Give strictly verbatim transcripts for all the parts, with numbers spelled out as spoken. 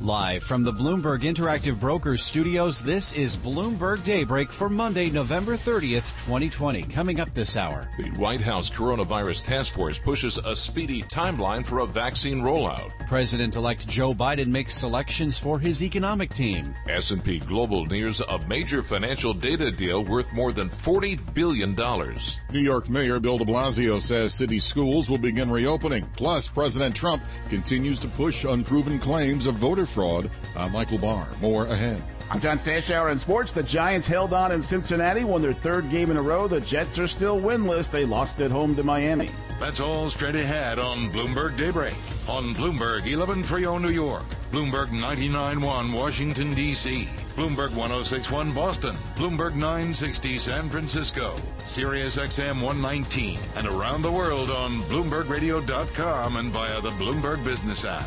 Live from the Bloomberg Interactive Brokers studios, this is Bloomberg Daybreak for Monday, November thirtieth, twenty twenty. Coming up this hour. The White House Coronavirus Task Force pushes a speedy timeline for a vaccine rollout. President-elect Joe Biden makes selections for his economic team. S and P Global nears a major financial data deal worth more than forty billion dollars. New York Mayor Bill de Blasio says city schools will begin reopening. Plus, President Trump continues to push unproven claims of voter fraud. I'm Michael Barr. More ahead. I'm John Stashower in sports. The Giants held on in Cincinnati, won their third game in a row. The Jets are still winless. They lost at home to Miami. That's all straight ahead on Bloomberg Daybreak. On Bloomberg eleven thirty New York, Bloomberg ninety-nine point one Washington, D C, Bloomberg one oh six point one Boston, Bloomberg nine sixty San Francisco, Sirius X M one nineteen, and around the world on Bloomberg Radio dot com and via the Bloomberg Business app.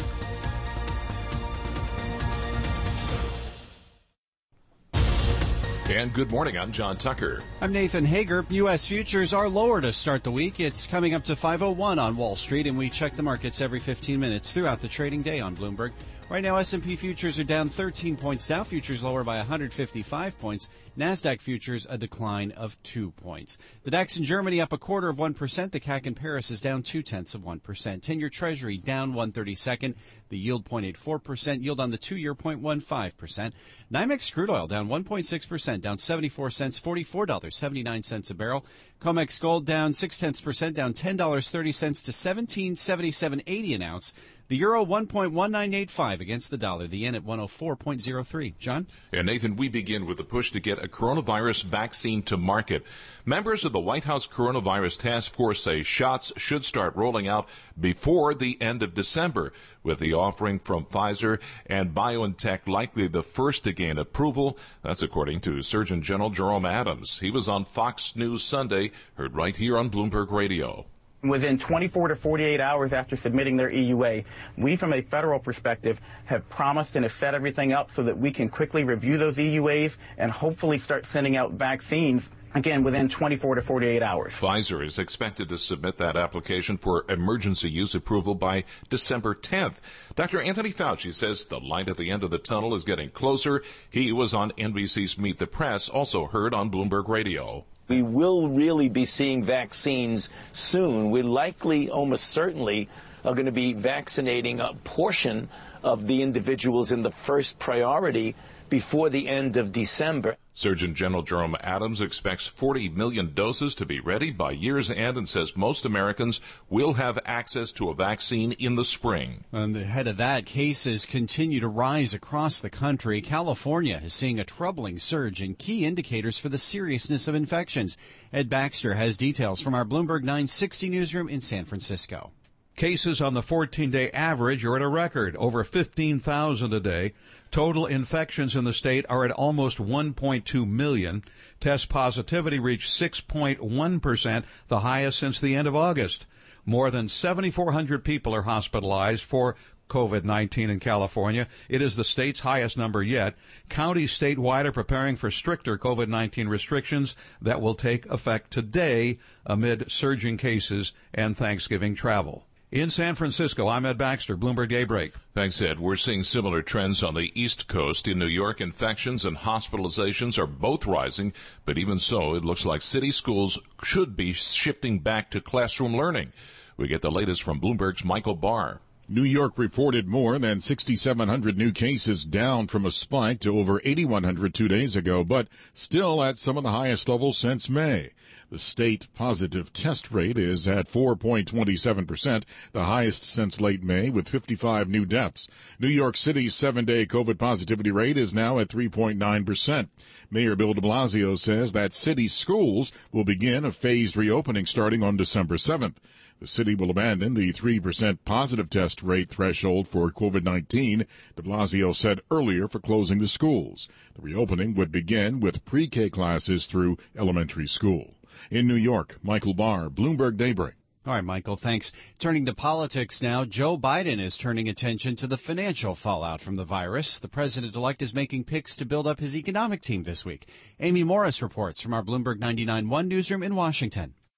And good morning, I'm John Tucker. I'm Nathan Hager. U S futures are lower to start the week. It's coming up to five oh one on Wall Street, and we check the markets every fifteen minutes throughout the trading day on Bloomberg. Right now, S and P futures are down thirteen points. Dow futures lower by one hundred fifty-five points. NASDAQ futures a decline of two points. The DAX in Germany up a quarter of one percent. The C A C in Paris is down two-tenths of one percent. ten-year Treasury down one thirty-second. The yield zero point eight four percent. Yield on the two-year zero point one five percent. NYMEX crude oil down one point six percent, down seventy-four cents, forty-four dollars and seventy-nine cents a barrel. COMEX gold down six-tenths percent, down ten dollars and thirty cents to seventeen seventy-seven eighty an ounce. The euro one point one nine eight five against the dollar. The yen at one oh four point oh three. John? And Nathan, we begin with the push to get a coronavirus vaccine to market. Members of the White House Coronavirus Task Force say shots should start rolling out before the end of December, with the offering from Pfizer and BioNTech likely the first to gain approval. That's according to Surgeon General Jerome Adams. He was on Fox News Sunday, heard right here on Bloomberg Radio. Within twenty-four to forty-eight hours after submitting their E U A, we from a federal perspective have promised and have set everything up so that we can quickly review those E U As and hopefully start sending out vaccines, again, within twenty-four to forty-eight hours. Pfizer is expected to submit that application for emergency use approval by December tenth. Doctor Anthony Fauci says the light at the end of the tunnel is getting closer. He was on N B C's Meet the Press, also heard on Bloomberg Radio. We will really be seeing vaccines soon. We likely, almost certainly, are going to be vaccinating a portion of the individuals in the first priority before the end of December. Surgeon General Jerome Adams expects forty million doses to be ready by year's end and says most Americans will have access to a vaccine in the spring. And ahead of that, cases continue to rise across the country. California is seeing a troubling surge in key indicators for the seriousness of infections. Ed Baxter has details from our Bloomberg nine sixty newsroom in San Francisco. Cases on the fourteen-day average are at a record, over fifteen thousand a day. Total infections in the state are at almost one point two million. Test positivity reached six point one percent, the highest since the end of August. More than seven thousand four hundred people are hospitalized for COVID nineteen in California. It is the state's highest number yet. Counties statewide are preparing for stricter COVID nineteen restrictions that will take effect today amid surging cases and Thanksgiving travel. In San Francisco, I'm Ed Baxter, Bloomberg Daybreak. Thanks, Ed. We're seeing similar trends on the East Coast. In New York, infections and hospitalizations are both rising, but even so, it looks like city schools should be shifting back to classroom learning. We get the latest from Bloomberg's Michael Barr. New York reported more than six thousand seven hundred new cases, down from a spike to over eight thousand one hundred two days ago, but still at some of the highest levels since May. The state positive test rate is at four point two seven percent, the highest since late May, with fifty-five new deaths. New York City's seven-day COVID positivity rate is now at three point nine percent. Mayor Bill de Blasio says that city schools will begin a phased reopening starting on December seventh. The city will abandon the three percent positive test rate threshold for COVID nineteen, de Blasio said earlier, for closing the schools. The reopening would begin with pre-K classes through elementary school. In New York, Michael Barr, Bloomberg Daybreak. All right, Michael, thanks. Turning to politics now, Joe Biden is turning attention to the financial fallout from the virus. The president-elect is making picks to build up his economic team this week. Amy Morris reports from our Bloomberg ninety-nine point one newsroom in Washington.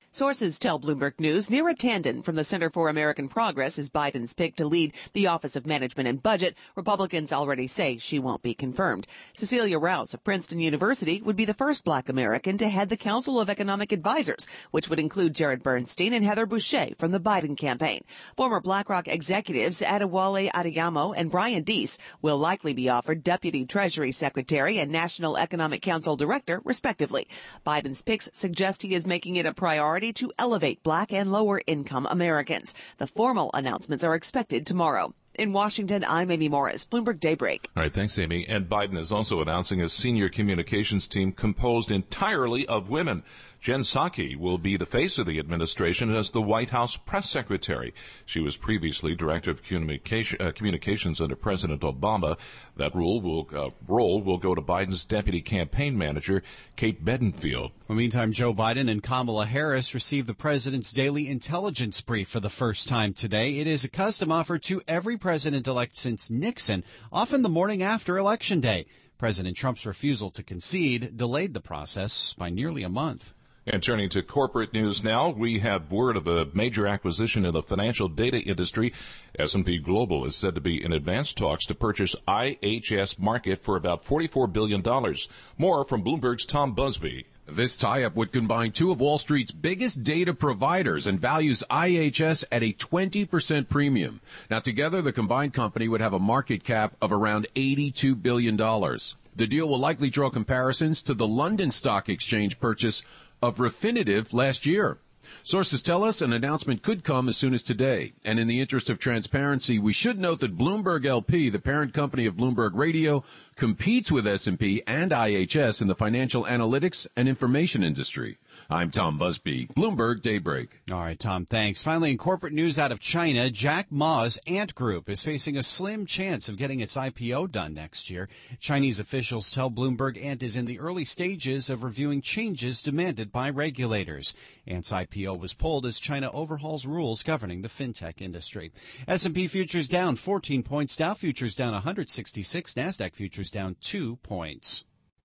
Sources tell Bloomberg News Neera Tanden from the Center for American Progress is Biden's pick to lead the Office of Management and Budget. Republicans already say she won't be confirmed. Cecilia Rouse of Princeton University would be the first black American to head the Council of Economic Advisors, which would include Jared Bernstein and Heather Boucher from the Biden campaign. Former BlackRock executives Adewale Adeyemo and Brian Deese will likely be offered Deputy Treasury Secretary and National Economic Council Director, respectively. Biden's picks suggest he is making it a priority to elevate black and lower income Americans. The formal announcements are expected tomorrow. In Washington, I'm Amy Morris, Bloomberg Daybreak. All right, thanks, Amy. And Biden is also announcing a senior communications team composed entirely of women. Jen Psaki will be the face of the administration as the White House press secretary. She was previously director of communication, uh, communications under President Obama. That role will, uh, role will go to Biden's deputy campaign manager, Kate Bedingfield. In the meantime, Joe Biden and Kamala Harris received the president's daily intelligence brief for the first time today. It is a custom offered to every president-elect since Nixon, often the morning after Election Day. President Trump's refusal to concede delayed the process by nearly a month. And turning to corporate news now, we have word of a major acquisition in the financial data industry. S and P Global is said to be in advanced talks to purchase I H S Markit for about forty-four billion dollars. More from Bloomberg's Tom Busby. This tie-up would combine two of Wall Street's biggest data providers and values I H S at a twenty percent premium. Now, together, the combined company would have a market cap of around eighty-two billion dollars. The deal will likely draw comparisons to the London Stock Exchange purchase of Refinitiv last year. Sources tell us an announcement could come as soon as today. And in the interest of transparency, we should note that Bloomberg L P, the parent company of Bloomberg Radio, competes with S and P and I H S in the financial analytics and information industry. I'm Tom Busby, Bloomberg Daybreak. All right, Tom, thanks. Finally, in corporate news out of China, Jack Ma's Ant Group is facing a slim chance of getting its I P O done next year. Chinese officials tell Bloomberg Ant is in the early stages of reviewing changes demanded by regulators. Ant's I P O was pulled as China overhauls rules governing the fintech industry. S and P futures down fourteen points, Dow futures down one hundred sixty-six, NASDAQ futures down two points.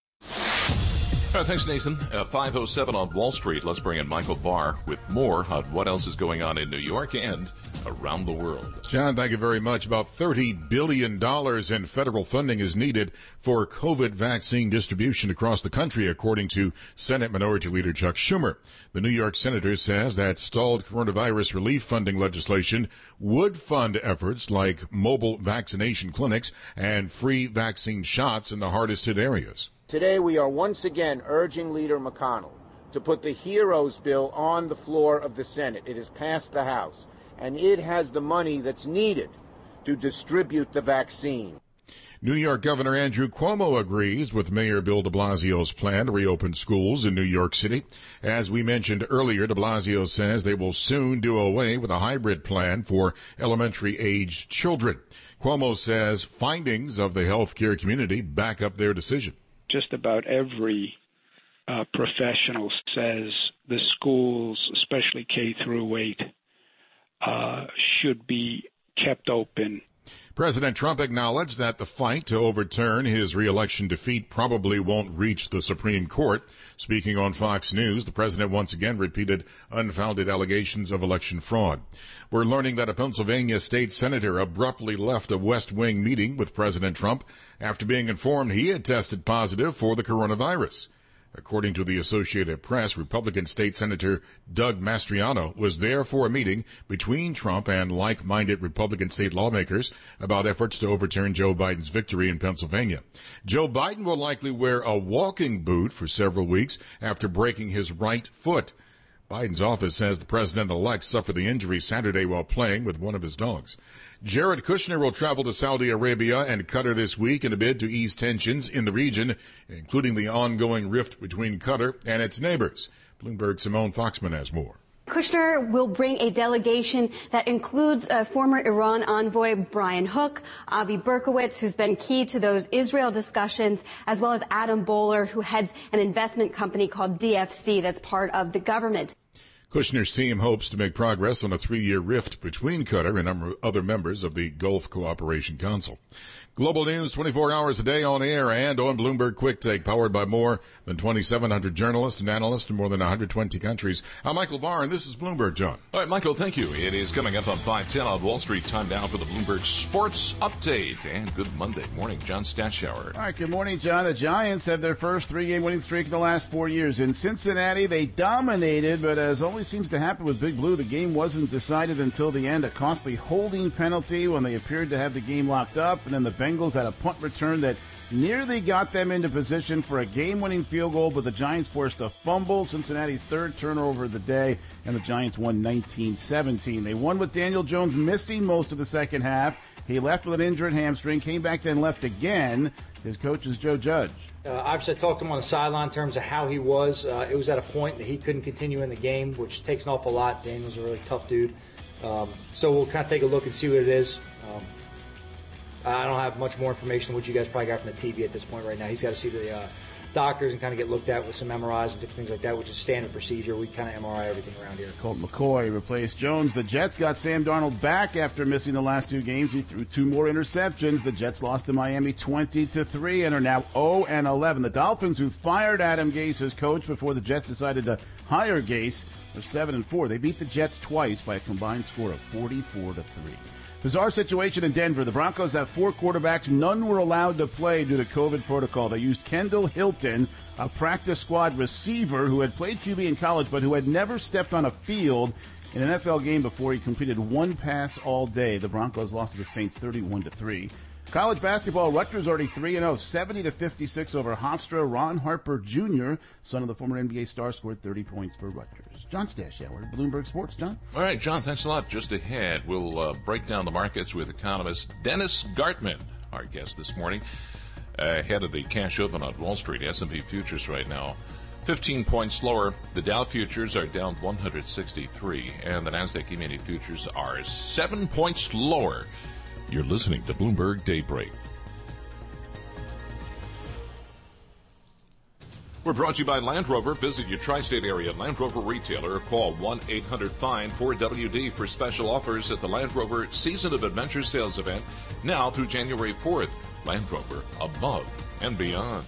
All right, thanks, Nathan. Uh, five oh seven on Wall Street. Let's bring in Michael Barr with more on what else is going on in New York and around the world. John, thank you very much. About thirty billion dollars in federal funding is needed for COVID vaccine distribution across the country, according to Senate Minority Leader Chuck Schumer. The New York senator says that stalled coronavirus relief funding legislation would fund efforts like mobile vaccination clinics and free vaccine shots in the hardest hit areas. Today, we are once again urging Leader McConnell to put the HEROES bill on the floor of the Senate. It has passed the House, and it has the money that's needed to distribute the vaccine. New York Governor Andrew Cuomo agrees with Mayor Bill de Blasio's plan to reopen schools in New York City. As we mentioned earlier, de Blasio says they will soon do away with a hybrid plan for elementary-aged children. Cuomo says findings of the healthcare community back up their decision. Just about every uh, professional says the schools, especially K through eight, uh, should be kept open. President Trump acknowledged that the fight to overturn his reelection defeat probably won't reach the Supreme Court. Speaking on Fox News, the president once again repeated unfounded allegations of election fraud. We're learning that a Pennsylvania state senator abruptly left a West Wing meeting with President Trump after being informed he had tested positive for the coronavirus. According to the Associated Press, Republican State Senator Doug Mastriano was there for a meeting between Trump and like-minded Republican state lawmakers about efforts to overturn Joe Biden's victory in Pennsylvania. Joe Biden will likely wear a walking boot for several weeks after breaking his right foot. Biden's office says the president-elect suffered the injury Saturday while playing with one of his dogs. Jared Kushner will travel to Saudi Arabia and Qatar this week in a bid to ease tensions in the region, including the ongoing rift between Qatar and its neighbors. Bloomberg's Simone Foxman has more. Kushner will bring a delegation that includes uh, former Iran envoy Brian Hook, Avi Berkowitz, who's been key to those Israel discussions, as well as Adam Bowler, who heads an investment company called D F C that's part of the government. Kushner's team hopes to make progress on a three-year rift between Qatar and other members of the Gulf Cooperation Council. Global news twenty-four hours a day on air and on Bloomberg Quick Take, powered by more than twenty-seven hundred journalists and analysts in more than one hundred twenty countries. I'm Michael Barr, and this is Bloomberg, John. All right, Michael, thank you. It is coming up on five ten on Wall Street. Time now for the Bloomberg Sports Update. And good Monday morning, John Stashower. All right, good morning, John. The Giants have their first three-game winning streak in the last four years. In Cincinnati, they dominated, but as always seems to happen with Big Blue, the game wasn't decided until the end. A costly holding penalty when they appeared to have the game locked up, and then the Bengals had a punt return that nearly got them into position for a game-winning field goal, but the Giants forced a fumble, Cincinnati's third turnover of the day, and the Giants won nineteen seventeen. They won with Daniel Jones missing most of the second half. He left with an injured hamstring, came back, then left again. His coach is Joe Judge. Uh, obviously, I talked to him on the sideline in terms of how he was. Uh, it was at a point that he couldn't continue in the game, which takes an awful lot. Daniel's a really tough dude. Um, so we'll kind of take a look and see what it is. Um, I don't have much more information than what you guys probably got from the T V at this point right now. He's got to see the uh, doctors and kind of get looked at with some M R Is and different things like that, which is standard procedure. We kind of M R I everything around here. Colt McCoy replaced Jones. The Jets got Sam Darnold back after missing the last two games. He threw two more interceptions. The Jets lost to Miami twenty to three and are now oh and eleven. The Dolphins, who fired Adam Gase as coach before the Jets decided to hire Gase, are seven and four. They beat the Jets twice by a combined score of forty-four to three. Bizarre situation in Denver. The Broncos have four quarterbacks. None were allowed to play due to COVID protocol. They used Kendall Hilton, a practice squad receiver who had played Q B in college but who had never stepped on a field in an N F L game before. He completed one pass all day. The Broncos lost to the Saints thirty-one to three. College basketball, Rutgers already three and oh, seventy to fifty-six over Hofstra. Ron Harper Junior, son of the former N B A star, scored thirty points for Rutgers. John Stashower, Bloomberg Sports. John? All right, John, thanks a lot. Just ahead, we'll uh, break down the markets with economist Dennis Gartman, our guest this morning. Uh, ahead of the cash open on Wall Street, S and P futures right now fifteen points lower. The Dow futures are down one hundred sixty-three, and the Nasdaq E-mini futures are seven points lower. You're listening to Bloomberg Daybreak. We're brought to you by Land Rover. Visit your tri-state area Land Rover retailer or call one eight hundred find four W D for special offers at the Land Rover Season of Adventure sales event now through January fourth. Land Rover, above and beyond.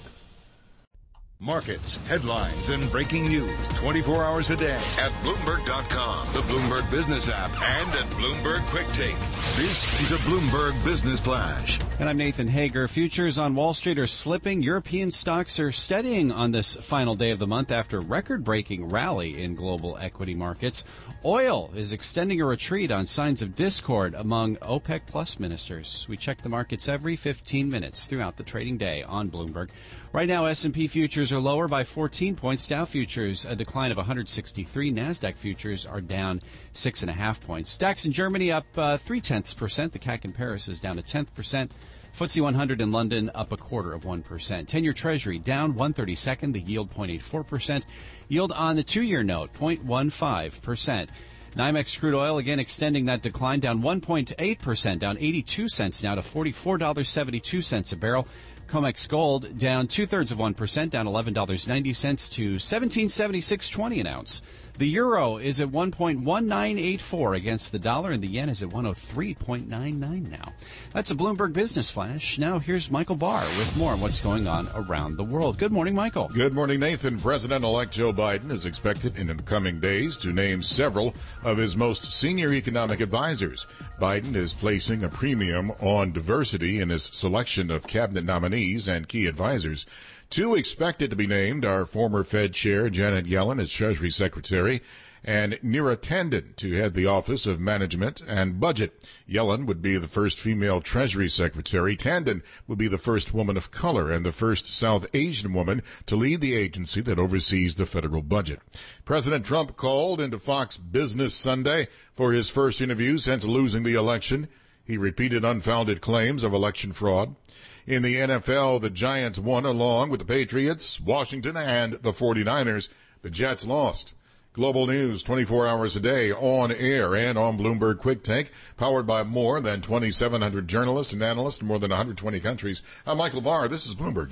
Markets, headlines, and breaking news twenty-four hours a day at Bloomberg dot com, the Bloomberg Business app, and at Bloomberg Quick Take. This is a Bloomberg Business Flash. And I'm Nathan Hager. Futures on Wall Street are slipping. European stocks are steadying on this final day of the month after record-breaking rally in global equity markets. Oil is extending a retreat on signs of discord among OPEC Plus ministers. We check the markets every fifteen minutes throughout the trading day on Bloomberg. Right now, S and P futures are lower by fourteen points. Dow futures a decline of one hundred sixty-three. NASDAQ futures are down six and a half points. DAX in Germany up uh, three tenths percent. The C A C in Paris is down a tenth percent. F T S E one hundred in London up a quarter of one percent. ten-year Treasury down one thirty-second. The yield zero point eight four percent. Yield on the two-year note zero point one five percent. NYMEX crude oil again extending that decline down one point eight percent, down eighty-two cents now to forty-four dollars and seventy-two cents a barrel. COMEX gold down two-thirds of one percent, down eleven dollars and ninety cents to seventeen seventy-six twenty an ounce. The euro is at one point one nine eight four against the dollar, and the yen is at one oh three point nine nine now. That's a Bloomberg Business Flash. Now here's Michael Barr with more on what's going on around the world. Good morning, Michael. Good morning, Nathan. President-elect Joe Biden is expected in the coming days to name several of his most senior economic advisors. Biden is placing a premium on diversity in his selection of cabinet nominees and key advisors. Two expected to be named are former Fed Chair Janet Yellen as Treasury Secretary and Neera Tanden to head the Office of Management and Budget. Yellen would be the first female Treasury Secretary. Tanden would be the first woman of color and the first South Asian woman to lead the agency that oversees the federal budget. President Trump called into Fox Business Sunday for his first interview since losing the election. He repeated unfounded claims of election fraud. In the N F L, the Giants won along with the Patriots, Washington, and the forty-niners. The Jets lost. Global news twenty-four hours a day on air and on Bloomberg Quick Take, powered by more than twenty-seven hundred journalists and analysts in more than one hundred twenty countries. I'm Michael Barr. This is Bloomberg, John.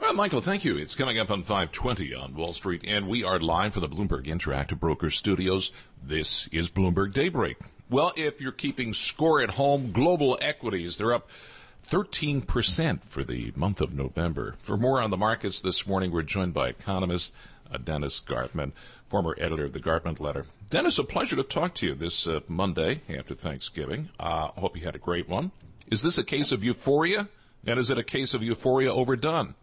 Well, Michael, thank you. It's coming up on five twenty on Wall Street, and we are live from the Bloomberg Interactive Brokers Studios. This is Bloomberg Daybreak. Well, if you're keeping score at home, global equities, they're up thirteen percent for the month of November. For more on the markets this morning, we're joined by economist uh, Dennis Gartman, former editor of the Gartman Letter. Dennis, a pleasure to talk to you this uh, Monday after Thanksgiving. I uh, hope you had a great one. Is this a case of euphoria? And is it a case of euphoria overdone?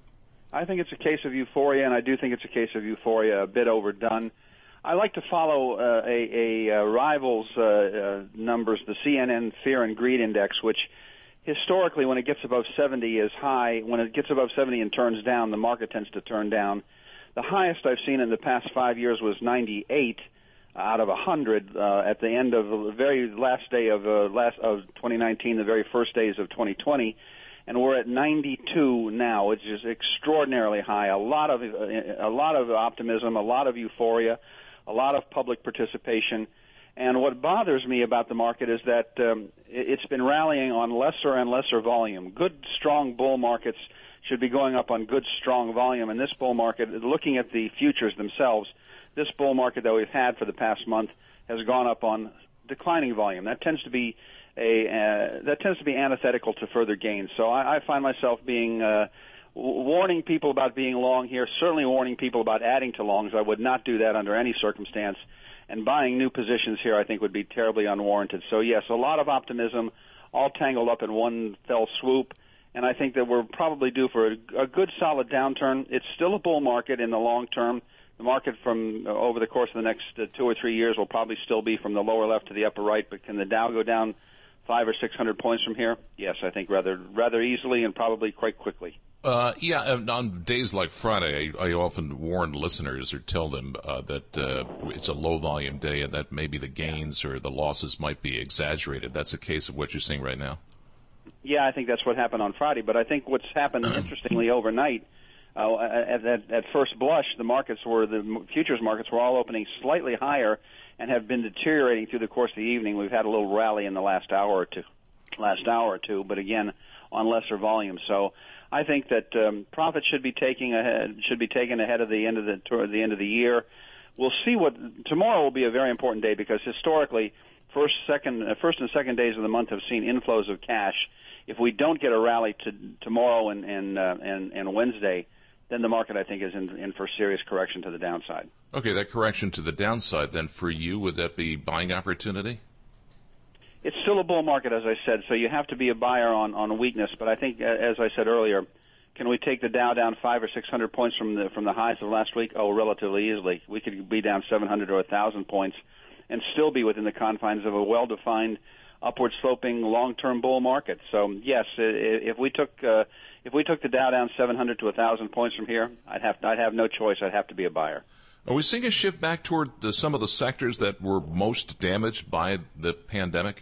I think it's a case of euphoria, and I do think it's a case of euphoria a bit overdone. I like to follow uh, a, a, a rival's uh, uh, numbers, the C N N Fear and Greed Index, which historically, when it gets above seventy, is high. When it gets above seventy and turns down, the market tends to turn down. The highest I've seen in the past five years was ninety-eight out of one hundred uh, at the end of the very last day of uh, last of twenty nineteen, the very first days of twenty twenty. And we're at ninety-two now, which is extraordinarily high. A lot of a lot of optimism, a lot of euphoria, a lot of public participation. And what bothers me about the market is that um, it's been rallying on lesser and lesser volume. Good, strong bull markets should be going up on good, strong volume. And this bull market, looking at the futures themselves, this bull market that we've had for the past month has gone up on declining volume. That tends to be A, uh, that tends to be antithetical to further gains. So I, I find myself being uh, w- warning people about being long here, certainly warning people about adding to longs. I would not do that under any circumstance. And buying new positions here I think would be terribly unwarranted. So, yes, a lot of optimism, all tangled up in one fell swoop. And I think that we're probably due for a, a good, solid downturn. It's still a bull market in the long term. The market from uh, over the course of the next uh, two or three years will probably still be from the lower left to the upper right. But can the Dow go down five or six hundred points from here? Yes, I think rather rather easily and probably quite quickly. Uh, yeah, on days like Friday, I, I often warn listeners or tell them uh, that uh, it's a low-volume day and that maybe the gains or the losses might be exaggerated. That's a case of what you're seeing right now? Yeah, I think that's what happened on Friday. But I think what's happened, interestingly, overnight, uh, at, at, at first blush, the markets were, the futures markets were all opening slightly higher and have been deteriorating through the course of the evening. We've had a little rally in the last hour or two, last hour or two, but again, on lesser volume. So I think that um, profits should be taking ahead, should be taken ahead of the end of the toward the end of the year. We'll see what tomorrow will be a very important day because historically, first, second, uh, first and second days of the month have seen inflows of cash. If we don't get a rally to tomorrow and and uh, and, and Wednesday, then the market, I think, is in, in for serious correction to the downside. Okay, that correction to the downside, then for you, would that be buying opportunity? It's still a bull market, as I said, so you have to be a buyer on, on weakness. But I think, as I said earlier, can we take the Dow down five or six hundred points from the from the highs of last week? Oh, relatively easily. We could be down seven hundred or one thousand points and still be within the confines of a well-defined, upward-sloping, long-term bull market. So, yes, if we took uh, if we took the Dow down seven hundred to one thousand points from here, I'd have I'd have no choice. I'd have to be a buyer. Are we seeing a shift back toward the, some of the sectors that were most damaged by the pandemic?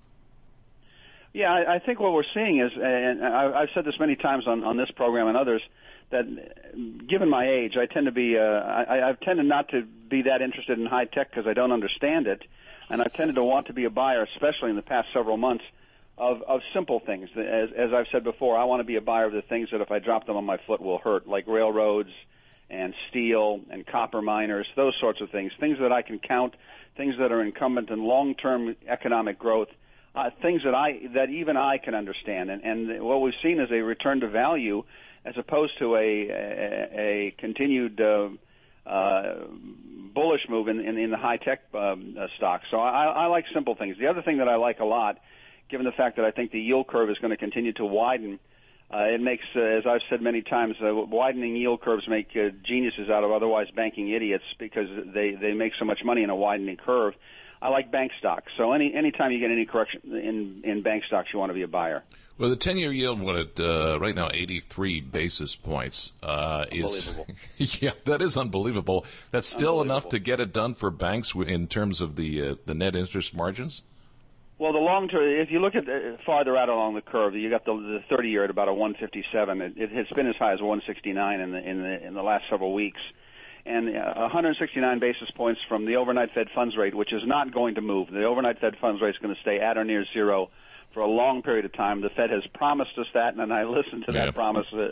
Yeah, I, I think what we're seeing is, and I, I've said this many times on, on this program and others, that given my age, I tend to be, uh, I, I've tended not to be that interested in high tech because I don't understand it, and I've tended to want to be a buyer, especially in the past several months, of, of simple things. As, as I've said before, I want to be a buyer of the things that if I drop them on my foot will hurt, like railroads and steel and copper miners, those sorts of things, things that I can count, things that are incumbent in long-term economic growth. Uh, things that I that even I can understand, and, and what we've seen is a return to value, as opposed to a a, a continued uh, uh, bullish move in, in, in the high tech um, uh, stocks. So I, I like simple things. The other thing that I like a lot, given the fact that I think the yield curve is going to continue to widen, uh, it makes, uh, as I've said many times, uh, widening yield curves make uh, geniuses out of otherwise banking idiots because they they make so much money in a widening curve. I like bank stocks. So any anytime you get any correction in, in bank stocks, you want to be a buyer. Well, the ten-year yield went at uh, right now eighty-three basis points. Uh, unbelievable. Is, yeah, that is unbelievable. That's still unbelievable. Enough to get it done for banks in terms of the uh, the net interest margins? Well, the long term, if you look at uh, farther out along the curve, you got the, the thirty-year at about a one fifty-seven. It, it, it's been as high as one sixty-nine in the in the in the last several weeks. And uh, one hundred sixty-nine basis points from the overnight Fed funds rate, which is not going to move. The overnight Fed funds rate is going to stay at or near zero for a long period of time. The Fed has promised us that, and I listened to that yeah. promise uh,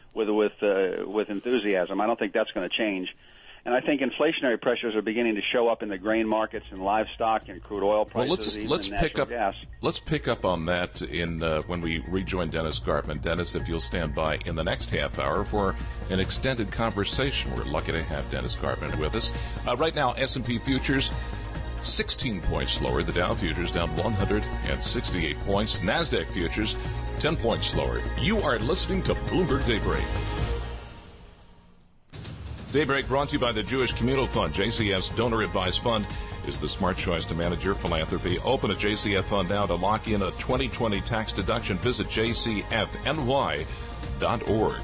with with uh, with enthusiasm. I don't think that's going to change. And I think inflationary pressures are beginning to show up in the grain markets and livestock and crude oil prices. Well, let's even let's natural pick up gas. let's pick up on that in uh, when we rejoin Dennis Gartman. Dennis, if you'll stand by in the next half hour for an extended conversation. We're lucky to have Dennis Gartman with us. Uh, right now, S and P futures sixteen points lower. The Dow futures down one hundred sixty-eight points. NASDAQ futures ten points lower. You are listening to Bloomberg Daybreak. Daybreak brought to you by the Jewish Communal Fund. J C F's Donor Advised Fund is the smart choice to manage your philanthropy. Open a J C F fund now to lock in a twenty twenty tax deduction. Visit j c f n y dot org.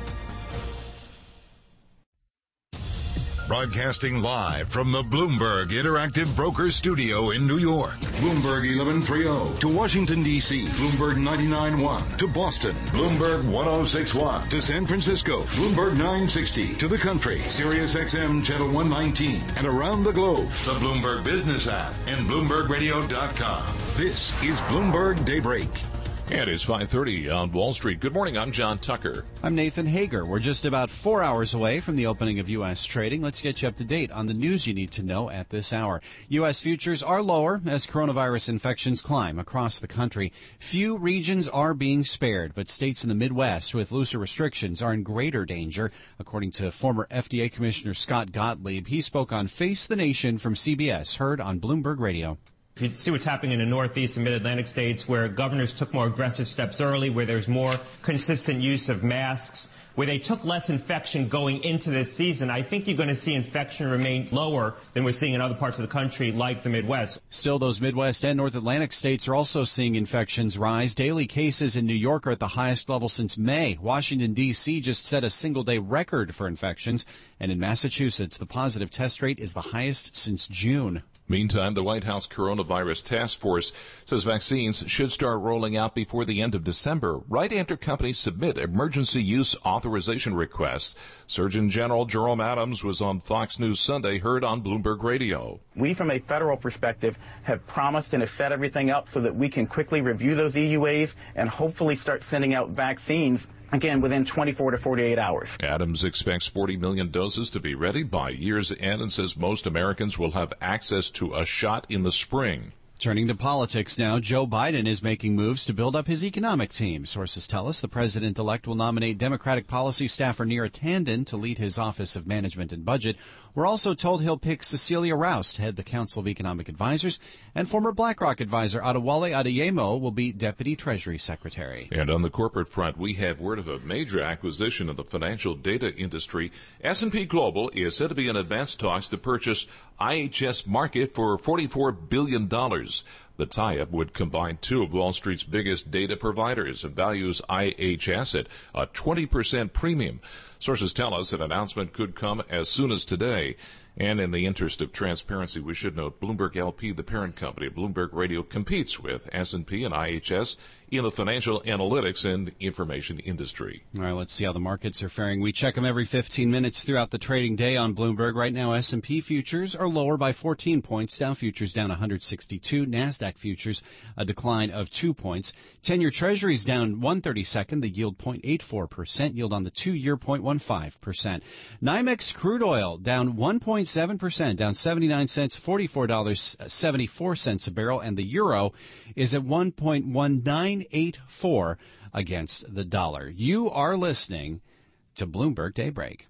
Broadcasting live from the Bloomberg Interactive Brokers Studio in New York. Bloomberg eleven thirty to Washington, D C Bloomberg ninety-nine point one to Boston. Bloomberg one oh six point one to San Francisco. Bloomberg nine sixty to the country. Sirius X M Channel one nineteen. And around the globe, the Bloomberg Business app and Bloomberg Radio dot com. This is Bloomberg Daybreak. And it's five thirty on Wall Street. Good morning. I'm John Tucker. I'm Nathan Hager. We're just about four hours away from the opening of U S trading. Let's get you up to date on the news you need to know at this hour. U S futures are lower as coronavirus infections climb across the country. Few regions are being spared, but states in the Midwest with looser restrictions are in greater danger, according to former F D A Commissioner Scott Gottlieb. He spoke on Face the Nation from C B S, heard on Bloomberg Radio. If you see what's happening in the Northeast and Mid-Atlantic states where governors took more aggressive steps early, where there's more consistent use of masks, where they took less infection going into this season, I think you're going to see infection remain lower than we're seeing in other parts of the country like the Midwest. Still, those Midwest and North Atlantic states are also seeing infections rise. Daily cases in New York are at the highest level since May. Washington, D C just set a single-day record for infections. And in Massachusetts, the positive test rate is the highest since June. Meantime, the White House Coronavirus Task Force says vaccines should start rolling out before the end of December, right after companies submit emergency use authorization requests. Surgeon General Jerome Adams was on Fox News Sunday, heard on Bloomberg Radio. We, from a federal perspective, have promised and have set everything up so that we can quickly review those E U As and hopefully start sending out vaccines again within twenty-four to forty-eight hours. Adams expects forty million doses to be ready by year's end and says most Americans will have access to a shot in the spring. Turning to politics now, Joe Biden is making moves to build up his economic team. Sources tell us the president-elect will nominate Democratic policy staffer Neera Tanden to lead his Office of Management and Budget. We're also told he'll pick Cecilia Rouse to head the Council of Economic Advisors, and former BlackRock advisor Adewale Adeyemo will be Deputy Treasury Secretary. And on the corporate front, we have word of a major acquisition of the financial data industry. S and P Global is said to be in advanced talks to purchase I H S Markit for forty-four billion dollars. The tie-up would combine two of Wall Street's biggest data providers and values I H S at a twenty percent premium. Sources tell us an announcement could come as soon as today. And in the interest of transparency, we should note Bloomberg L P, the parent company of Bloomberg Radio, competes with S and P and I H S in the financial analytics and information industry. All right, let's see how the markets are faring. We check them every fifteen minutes throughout the trading day on Bloomberg. Right now, S and P futures are lower by fourteen points. Dow futures down one hundred sixty-two. NASDAQ futures a decline of two points. ten-year Treasuries down one thirty-second. The yield zero point eight four percent. Yield on the two-year zero point one five percent. NYMEX crude oil down one point seven percent, down seventy-nine cents, forty-four dollars and seventy-four cents a barrel, and the euro is at one point one nine eight four against the dollar. You are listening to Bloomberg Daybreak.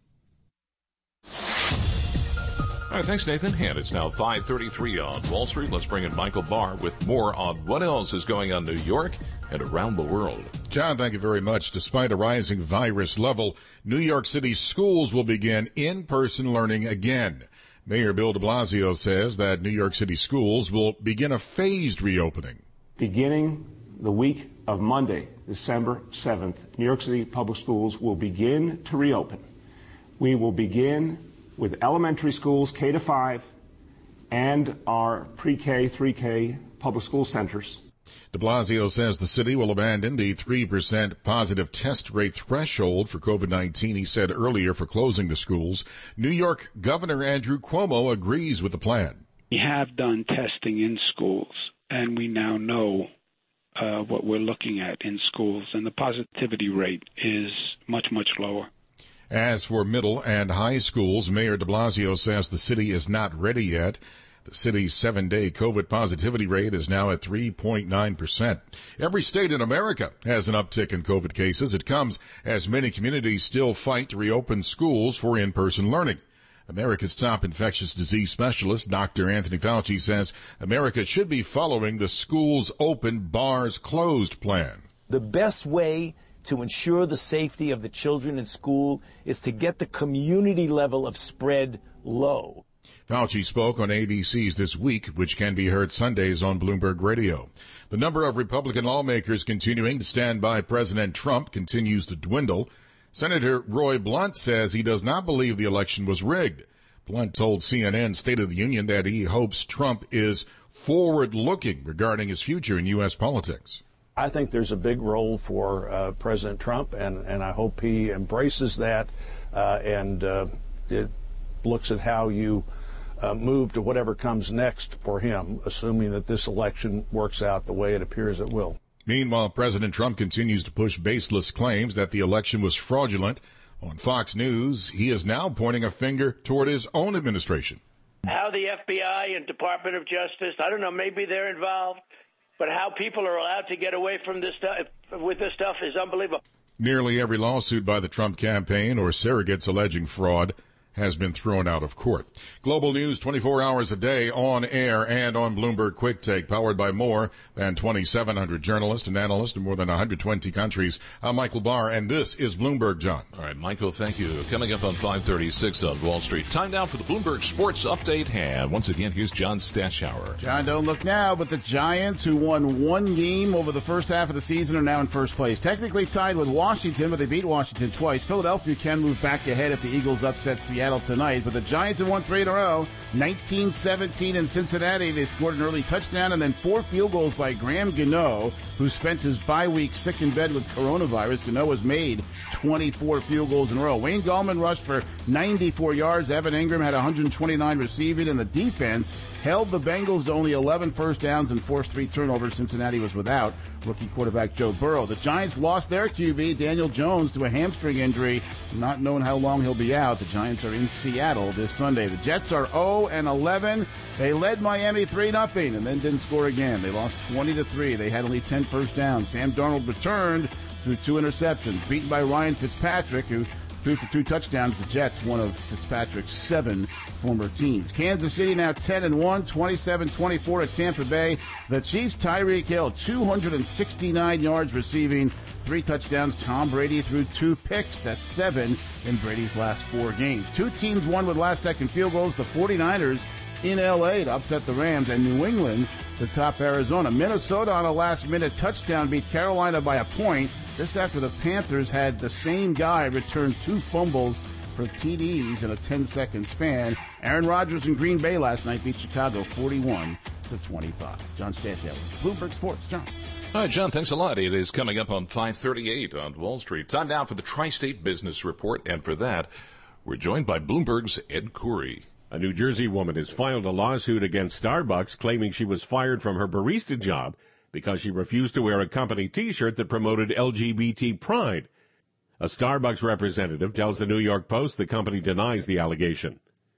All right, thanks, Nathan. And it's now five thirty-three on Wall Street. Let's bring in Michael Barr with more on what else is going on in New York and around the world. John, thank you very much. Despite a rising virus level, New York City schools will begin in-person learning again. Mayor Bill de Blasio says that New York City schools will begin a phased reopening. Beginning the week of Monday, December seventh, New York City public schools will begin to reopen. We will begin with elementary schools, K to five, and our pre-K, three K public school centers. De Blasio says the city will abandon the three percent positive test rate threshold for COVID nineteen, he said earlier, for closing the schools. New York Governor Andrew Cuomo agrees with the plan. We have done testing in schools, and we now know uh, what we're looking at in schools, and the positivity rate is much, much lower. As for middle and high schools, Mayor de Blasio says the city is not ready yet. The city's seven-day COVID positivity rate is now at three point nine percent. Every state in America has an uptick in COVID cases. It comes as many communities still fight to reopen schools for in-person learning. America's top infectious disease specialist, Doctor Anthony Fauci, says America should be following the schools open, bars closed plan. The best way to ensure the safety of the children in school is to get the community level of spread low. Fauci spoke on A B C's This Week, which can be heard Sundays on Bloomberg Radio. The number of Republican lawmakers continuing to stand by President Trump continues to dwindle. Senator Roy Blunt says he does not believe the election was rigged. Blunt told C N N State of the Union that he hopes Trump is forward-looking regarding his future in U S politics. I think there's a big role for uh, President Trump, and, and I hope he embraces that uh, and uh, it looks at how you Uh, move to whatever comes next for him, assuming that this election works out the way it appears it will. Meanwhile, President Trump continues to push baseless claims that the election was fraudulent. On Fox News, he is now pointing a finger toward his own administration. How the F B I and Department of Justice, I don't know, maybe they're involved, but how people are allowed to get away from this stuff with this stuff is unbelievable. Nearly every lawsuit by the Trump campaign or surrogates alleging fraud has been thrown out of court. Global news twenty-four hours a day on air and on Bloomberg Quick Take, powered by more than twenty-seven hundred journalists and analysts in more than one hundred twenty countries. I'm Michael Barr, and this is Bloomberg, John. All right, Michael, thank you. Coming up on five thirty-six on Wall Street. Time now for the Bloomberg Sports Update. And once again, here's John Stashower. John, don't look now, but the Giants, who won one game over the first half of the season, are now in first place. Technically tied with Washington, but they beat Washington twice. Philadelphia can move back ahead if the Eagles upset Seattle tonight, but the Giants have won three in a row, nineteen seventeen in Cincinnati. They scored an early touchdown and then four field goals by Graham Gano, who spent his bye week sick in bed with coronavirus. Gano has made twenty-four field goals in a row. Wayne Gallman rushed for ninety-four yards. Evan Ingram had one hundred twenty-nine receiving, and the defense held the Bengals to only eleven first downs and forced three turnovers. Cincinnati was without rookie quarterback Joe Burrow. The Giants lost their Q B, Daniel Jones, to a hamstring injury. Not known how long he'll be out. The Giants are in Seattle this Sunday. The Jets are oh and eleven. They led Miami three nothing and then didn't score again. They lost twenty to three. They had only ten first downs. Sam Darnold returned through two interceptions, beaten by Ryan Fitzpatrick, who threw for two touchdowns. The Jets, one of Fitzpatrick's seven former teams. Kansas City now ten and one, twenty-seven twenty-four at Tampa Bay. The Chiefs' Tyreek Hill, two hundred sixty-nine yards receiving, three touchdowns. Tom Brady threw two picks. That's seven in Brady's last four games. Two teams won with last-second field goals. The 49ers in L A to upset the Rams, and New England to top Arizona. Minnesota on a last-minute touchdown beat Carolina by a point. This after the Panthers had the same guy return two fumbles for T Ds in a ten-second span. Aaron Rodgers in Green Bay last night beat Chicago forty-one to twenty-five. John Stashower, Bloomberg Sports. John. All right, John, thanks a lot. It is coming up on five thirty-eight on Wall Street. Time now for the Tri-State Business Report, and for that, we're joined by Bloomberg's Ed Khoury. A New Jersey woman has filed a lawsuit against Starbucks claiming she was fired from her barista job because she refused to wear a company T-shirt that promoted L G B T pride. A Starbucks representative tells the New York Post the company denies the allegation.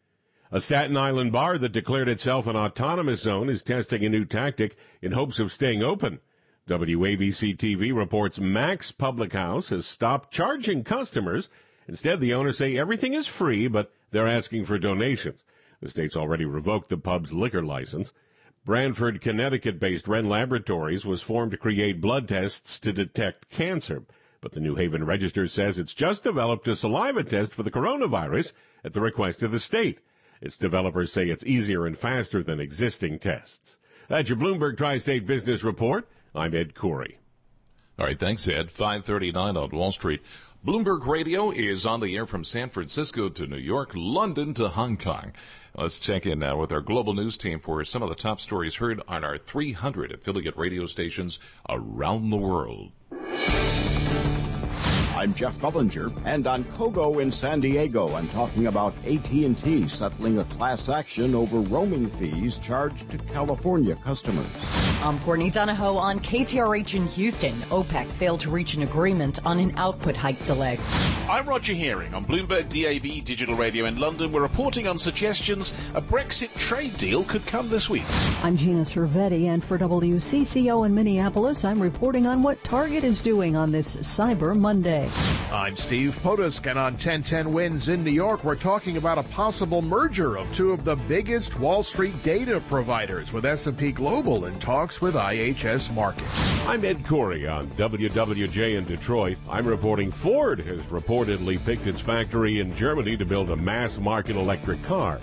A Staten Island bar that declared itself an autonomous zone is testing a new tactic in hopes of staying open. W A B C T V reports Max Public House has stopped charging customers. Instead, the owners say everything is free, but they're asking for donations. The state's already revoked the pub's liquor license. Branford, Connecticut-based Wren Laboratories was formed to create blood tests to detect cancer. But the New Haven Register says it's just developed a saliva test for the coronavirus at the request of the state. Its developers say it's easier and faster than existing tests. That's your Bloomberg Tri-State Business Report. I'm Ed Khoury. All right, thanks, Ed. five thirty-nine on Wall Street. Bloomberg Radio is on the air from San Francisco to New York, London to Hong Kong. Let's check in now with our global news team for some of the top stories heard on our three hundred affiliate radio stations around the world. I'm Jeff Bellinger, and on Kogo in San Diego, I'm talking about A T and T settling a class action over roaming fees charged to California customers. I'm Courtney Donahoe on K T R H in Houston. OPEC failed to reach an agreement on an output hike delay. I'm Roger Herring on Bloomberg D A B Digital Radio in London. We're reporting on suggestions a Brexit trade deal could come this week. I'm Gina Cervetti, and for W C C O in Minneapolis, I'm reporting on what Target is doing on this Cyber Monday. I'm Steve Potusk, and on ten ten Wins in New York, we're talking about a possible merger of two of the biggest Wall Street data providers, with S and P Global in talks with I H S Markit. I'm Ed Corey on W W J in Detroit. I'm reporting Ford has reportedly picked its factory in Germany to build a mass-market electric car.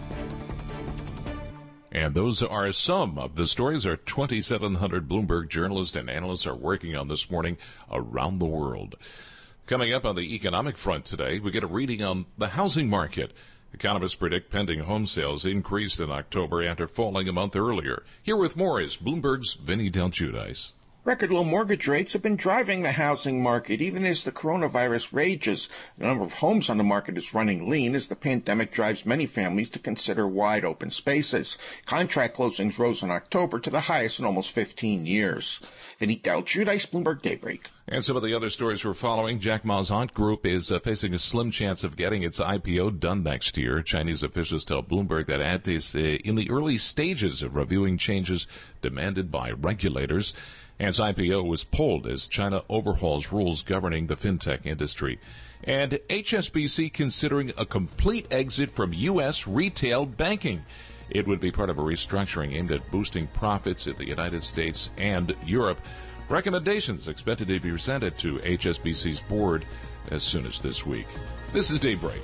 And those are some of the stories our twenty-seven hundred Bloomberg journalists and analysts are working on this morning around the world. Coming up on the economic front today, we get a reading on the housing market. Economists predict pending home sales increased in October after falling a month earlier. Here with more is Bloomberg's Vinny Del Giudice. Record low mortgage rates have been driving the housing market, even as the coronavirus rages. The number of homes on the market is running lean as the pandemic drives many families to consider wide open spaces. Contract closings rose in October to the highest in almost fifteen years. Vinny Del Giudice, Bloomberg Daybreak. And some of the other stories we're following. Jack Ma's Hunt Group is uh, facing a slim chance of getting its I P O done next year. Chinese officials tell Bloomberg that Ant is uh, in the early stages of reviewing changes demanded by regulators. Ant's I P O was pulled as China overhauls rules governing the fintech industry. And H S B C considering a complete exit from U S retail banking. It would be part of a restructuring aimed at boosting profits in the United States and Europe. Recommendations expected to be presented to H S B C's board as soon as this week. This is Daybreak.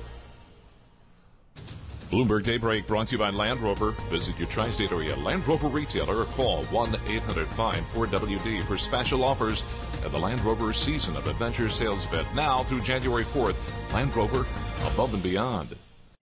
Bloomberg Daybreak brought to you by Land Rover. Visit your tri-state area Land Rover retailer or call one eight hundred five four W D for special offers at the Land Rover Season of Adventure sales event now through January fourth. Land Rover, above and beyond.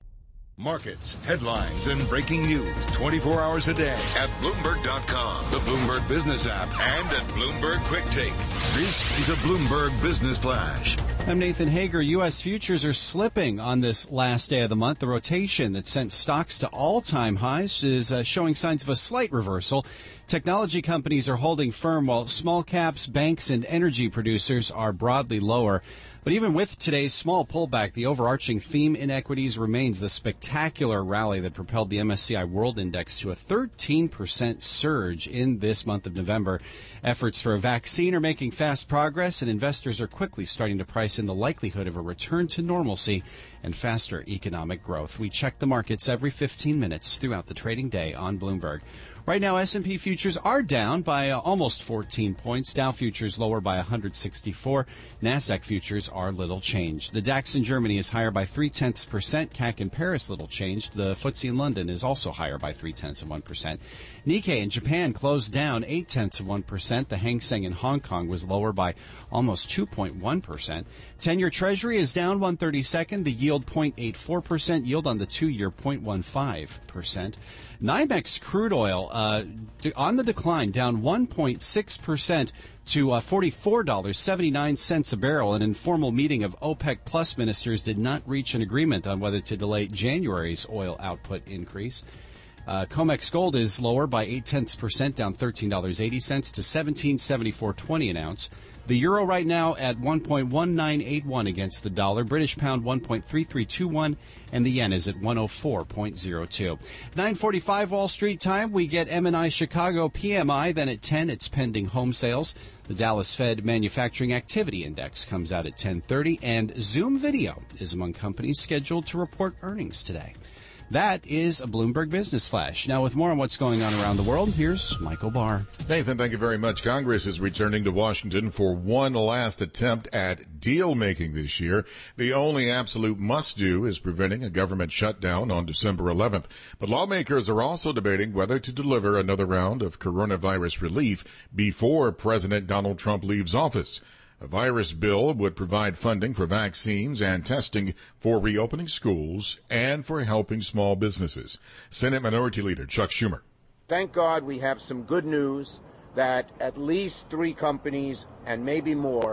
Markets, headlines, and breaking news twenty-four hours a day at Bloomberg dot com, the Bloomberg Business app, and at Bloomberg Quick Take. This is a Bloomberg Business Flash. I'm Nathan Hager. U S futures are slipping on this last day of the month. The rotation that sent stocks to all-time highs is uh, showing signs of a slight reversal. Technology companies are holding firm while small caps, banks, and energy producers are broadly lower. But even with today's small pullback, the overarching theme in equities remains the spectacular rally that propelled the M S C I World Index to a thirteen percent surge in this month of November. Efforts for a vaccine are making fast progress, and investors are quickly starting to price in the likelihood of a return to normalcy and faster economic growth. We check the markets every fifteen minutes throughout the trading day on Bloomberg. Right now, S and P futures are down by uh, almost fourteen points. Dow futures lower by one hundred sixty-four. NASDAQ futures are little changed. The DAX in Germany is higher by three-tenths percent. C A C in Paris little changed. The F T S E in London is also higher by three-tenths of one percent. Nikkei in Japan closed down eight-tenths of one percent. The Hang Seng in Hong Kong was lower by almost two point one percent. ten-year Treasury is down one thirty-second. The yield zero point eight four percent. Yield on the two-year zero point one five percent. NYMEX crude oil uh, on the decline, down one point six percent to uh, forty-four dollars and seventy-nine cents a barrel. An informal meeting of OPEC Plus ministers did not reach an agreement on whether to delay January's oil output increase. Uh, COMEX gold is lower by eight-tenths percent, down thirteen dollars and eighty cents to seventeen seventy-four twenty an ounce. The euro right now at one point one nine eight one against the dollar. British pound one point three three two one, and the yen is at one oh four point oh two. nine forty-five Wall Street time. We get M and I Chicago P M I. Then at ten, it's pending home sales. The Dallas Fed Manufacturing Activity Index comes out at ten thirty, and Zoom Video is among companies scheduled to report earnings today. That is a Bloomberg Business Flash. Now, with more on what's going on around the world, here's Michael Barr. Nathan, thank you very much. Congress is returning to Washington for one last attempt at deal-making this year. The only absolute must-do is preventing a government shutdown on December eleventh. But lawmakers are also debating whether to deliver another round of coronavirus relief before President Donald Trump leaves office. A virus bill would provide funding for vaccines and testing for reopening schools and for helping small businesses. Senate Minority Leader Chuck Schumer. Thank God we have some good news that at least three companies and maybe more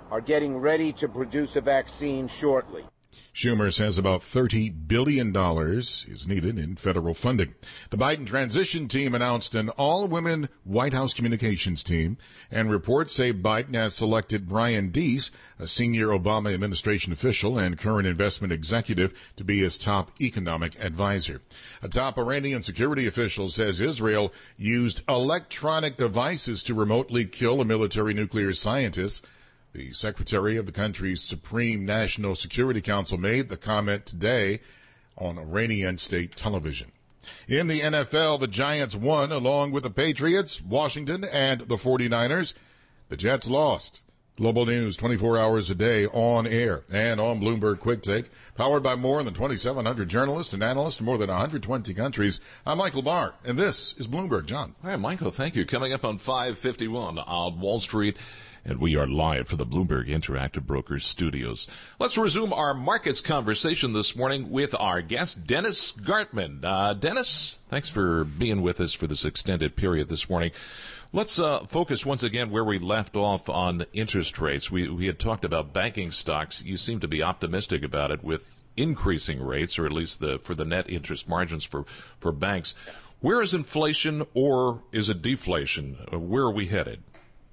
are getting ready to produce a vaccine shortly. Schumer says about thirty billion dollars is needed in federal funding. The Biden transition team announced an all-women White House communications team, and reports say Biden has selected Brian Deese, a senior Obama administration official and current investment executive, to be his top economic advisor. A top Iranian security official says Israel used electronic devices to remotely kill a military nuclear scientist. The secretary of the country's Supreme National Security Council made the comment today on Iranian state television. In the N F L, the Giants won along with the Patriots, Washington, and the forty-niners. The Jets lost. Global News twenty-four hours a day on air and on Bloomberg Quick Take, powered by more than twenty-seven hundred journalists and analysts in more than one hundred twenty countries. I'm Michael Barr, and this is Bloomberg. John. All right, Michael, thank you. Coming up on five fifty-one on Wall Street, and we are live from the Bloomberg Interactive Brokers studios. Let's resume our markets conversation this morning with our guest, Dennis Gartman. Uh, Dennis, thanks for being with us for this extended period this morning. Let's uh, focus once again where we left off on interest rates. We, we had talked about banking stocks. You seem to be optimistic about it with increasing rates, or at least the for the net interest margins for, for banks. Where is inflation, or is it deflation? Where are we headed?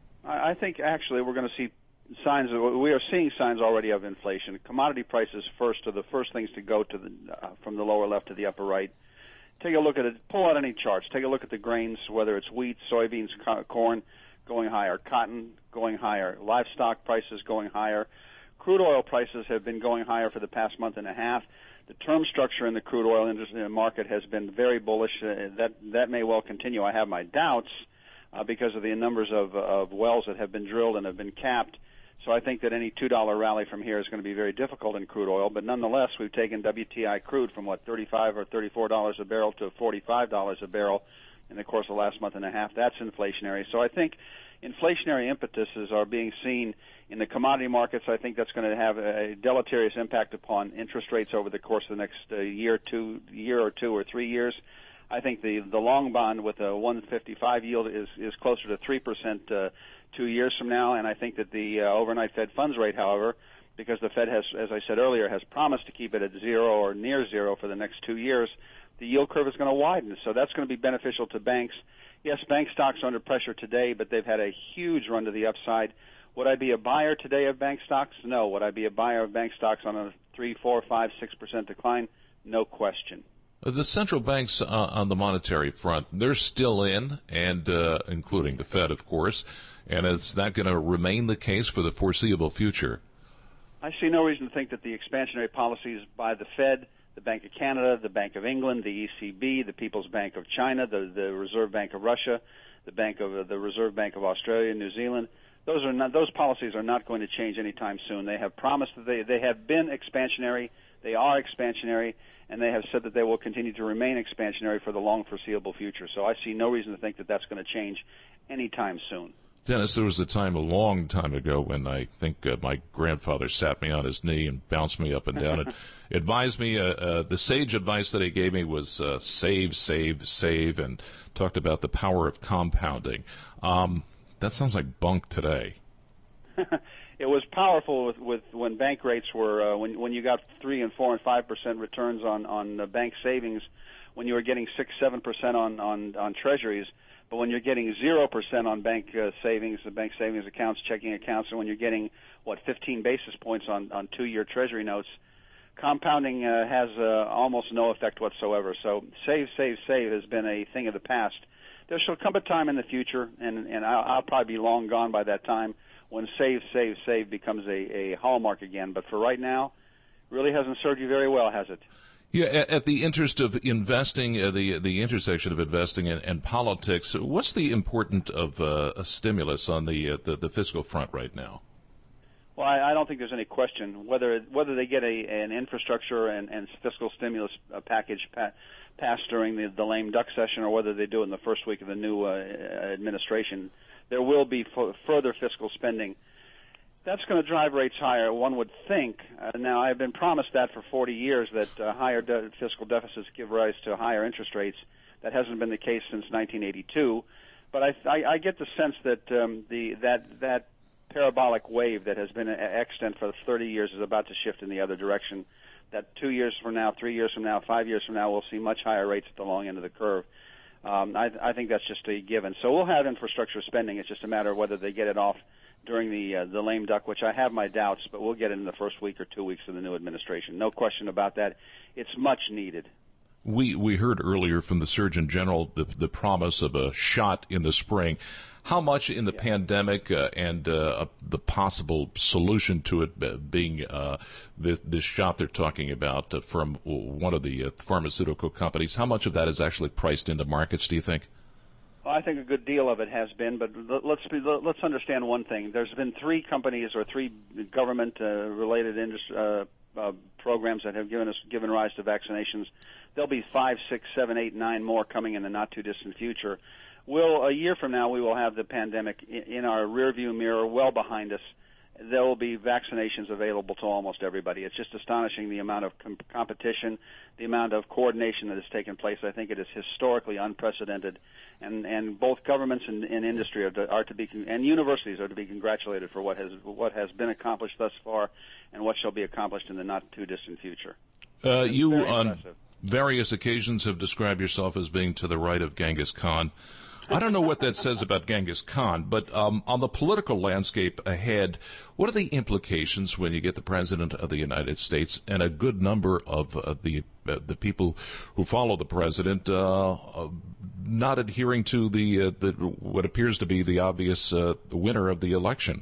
I think actually we're going to see signs of, we are seeing signs already of inflation. Commodity prices first are the first things to go to the uh, from the lower left to the upper right. Take a look at it. Pull out any charts. Take a look at the grains, whether it's wheat, soybeans, co- corn going higher, cotton going higher, livestock prices going higher. Crude oil prices have been going higher for the past month and a half. The term structure in the crude oil industry, market has been very bullish. Uh, that that may well continue. I have my doubts uh, because of the numbers of, of wells that have been drilled and have been capped. So I think that any two dollar rally from here is going to be very difficult in crude oil. But nonetheless, we've taken W T I crude from, what, thirty-five or thirty-four dollars a barrel to forty-five dollars a barrel in the course of the last month and a half. That's inflationary. So I think inflationary impetuses are being seen in the commodity markets. I think that's going to have a deleterious impact upon interest rates over the course of the next uh, year, two, year or two or three years. I think the the long bond with a one fifty-five yield is is closer to three percent uh, two years from now, and I think that the uh, overnight Fed funds rate, however, because the Fed has, as I said earlier, has promised to keep it at zero or near zero for the next two years, the yield curve is going to widen. So that's going to be beneficial to banks. Yes, bank stocks are under pressure today, but they've had a huge run to the upside. Would I be a buyer today of bank stocks? No. Would I be a buyer of bank stocks on a three, four, five, six percent decline? No question. The central banks uh, on the monetary front, they're still in, and uh, including the Fed, of course, and is that going to remain the case for the foreseeable future? I see no reason to think that the expansionary policies by the Fed, the Bank of Canada, the Bank of England, the E C B, the People's Bank of China, the, the Reserve Bank of Russia, the Bank of the Reserve Bank of Australia and New Zealand, those are not, those policies are not going to change anytime soon. They have promised that they they have been expansionary, they are expansionary, and they have said that they will continue to remain expansionary for the long foreseeable future. So I see no reason to think that that's going to change anytime soon. Dennis, there was a time a long time ago when I think uh, my grandfather sat me on his knee and bounced me up and down and advised me, uh, uh, the sage advice that he gave me was uh, save, save, save, and talked about the power of compounding. Um, that sounds like bunk today. It was powerful with, with when bank rates were, uh, when when you got three and four and five percent returns on, on uh, bank savings, when you were getting six, seven percent on, on, on treasuries. But when you're getting zero percent on bank uh, savings, the bank savings accounts, checking accounts, and when you're getting, what, fifteen basis points on, on two-year Treasury notes, compounding uh, has uh, almost no effect whatsoever. So save, save, save has been a thing of the past. There shall come a time in the future, and, and I'll, I'll probably be long gone by that time, when save, save, save becomes a, a hallmark again. But for right now, really hasn't served you very well, has it? Yeah, at the interest of investing, uh, the the intersection of investing and, and politics, what's the importance of uh, a stimulus on the, uh, the the fiscal front right now? Well, I, I don't think there's any question whether whether they get a an infrastructure and, and fiscal stimulus uh, package pa- passed during the, the lame duck session, or whether they do it in the first week of the new uh, administration. There will be f- further fiscal spending. That's going to drive rates higher, one would think. Uh, now, I've been promised that for forty years, that uh, higher de- fiscal deficits give rise to higher interest rates. That hasn't been the case since nineteen eighty-two. But I, I, I get the sense that um, the that that parabolic wave that has been extant for thirty years is about to shift in the other direction. That two years from now, three years from now, five years from now, we'll see much higher rates at the long end of the curve. Um, I, I think that's just a given. So we'll have infrastructure spending. It's just a matter of whether they get it off during the uh, the lame duck, which I have my doubts, but we'll get it in the first week or two weeks of the new administration. No question about that. It's much needed. We we heard earlier from the Surgeon General the the promise of a shot in the spring. How much in the yeah. pandemic uh, and uh, the possible solution to it being uh, this, this shot they're talking about uh, from one of the uh, pharmaceutical companies, how much of that is actually priced into markets, do you think? Well, I think a good deal of it has been, but let's be, let's understand one thing. There's been three companies or three government-related uh, industry, uh, uh, programs that have given us given rise to vaccinations. There'll be five, six, seven, eight, nine more coming in the not-too-distant future. Will a year from now we will have the pandemic in our rearview mirror, well behind us. There will be vaccinations available to almost everybody. It's just astonishing the amount of com- competition, the amount of coordination that has taken place. I think it is historically unprecedented, and and both governments and, and industry are to, are to be and universities are to be congratulated for what has what has been accomplished thus far, and what shall be accomplished in the not too distant future. Uh, you on impressive. various occasions have described yourself as being to the right of Genghis Khan. I don't know what that says about Genghis Khan, but um, on the political landscape ahead, what are the implications when you get the President of the United States and a good number of uh, the uh, the people who follow the President uh, uh, not adhering to the, uh, the what appears to be the obvious uh, winner of the election?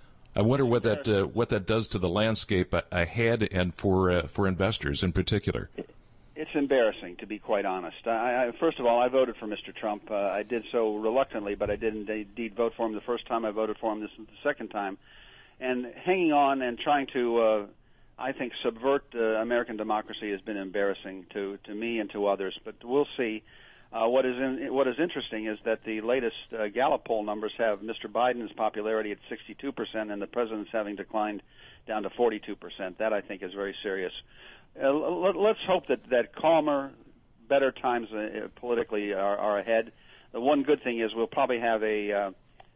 I wonder what that uh, what that does to the landscape ahead and for uh, for investors in particular. It's embarrassing, to be quite honest. I, I, first of all, I voted for Mister Trump. Uh, I did so reluctantly, but I did indeed vote for him the first time. I voted for him this the second time. And hanging on and trying to, uh, I think, subvert uh, American democracy has been embarrassing to, to me and to others. But we'll see. Uh, what is in, what is interesting is that the latest uh, Gallup poll numbers have Mister Biden's popularity at sixty-two percent and the president's having declined down to forty-two percent. That, I think, is very serious. Uh, let's hope that, that calmer, better times uh, politically are, are ahead. The one good thing is we'll probably have a uh,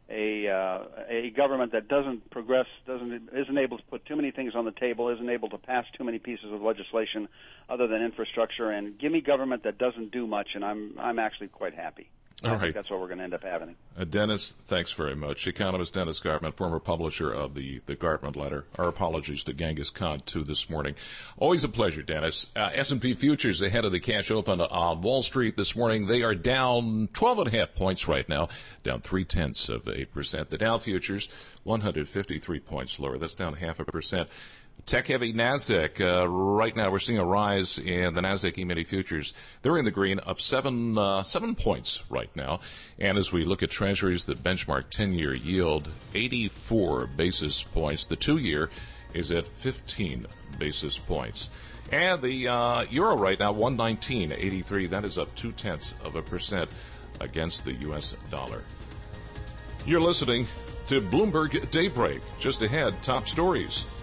a uh, a government that doesn't progress, doesn't isn't able to put too many things on the table, isn't able to pass too many pieces of legislation other than infrastructure. And give me government that doesn't do much, and I'm I'm actually quite happy. All I right. think that's what we're going to end up having. Uh, Dennis, thanks very much. Economist Dennis Gartman, former publisher of the, the Gartman Letter. Our apologies to Genghis Khan, too, this morning. Always a pleasure, Dennis. Uh, S and P futures ahead of the cash open on Wall Street this morning. They are down twelve and a half points right now, down three-tenths of eight percent. The Dow futures, one hundred fifty-three points lower. That's down half a percent. Tech-heavy NASDAQ, uh, right now we're seeing a rise in the NASDAQ E-mini futures. They're in the green, up seven uh, seven points right now. And as we look at treasuries, the benchmark ten-year yield, eighty-four basis points. The two-year is at fifteen basis points. And the uh, euro right now, one nineteen eighty-three. That is up two-tenths of a percent against the U S dollar. You're listening to Bloomberg Daybreak. Just ahead, top stories.